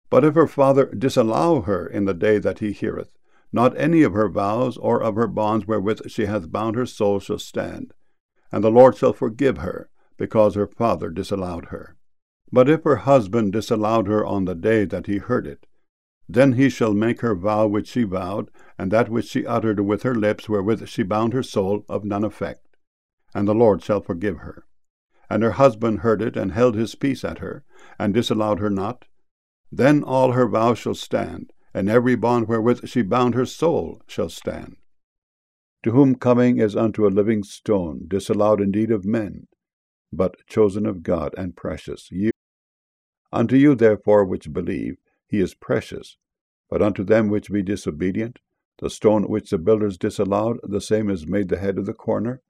But if her father disallow her in the day that he heareth, not any of her vows or of her bonds wherewith she hath bound her soul shall stand, and the Lord shall forgive her, because her father disallowed her. But if her husband disallowed her on the day that he heard it, then he shall make her vow which she vowed, and that which she uttered with her lips wherewith she bound her soul, of none effect, and the Lord shall forgive her. And her husband heard it, and held his peace at her, and disallowed her not, then all her vows shall stand, and every bond wherewith she bound her soul shall stand. To whom coming is unto a living stone, disallowed indeed of men, but chosen of God, and precious. Unto you therefore which believe, he is precious. But unto them which be disobedient, the stone which the builders disallowed, the same is made the head of the corner,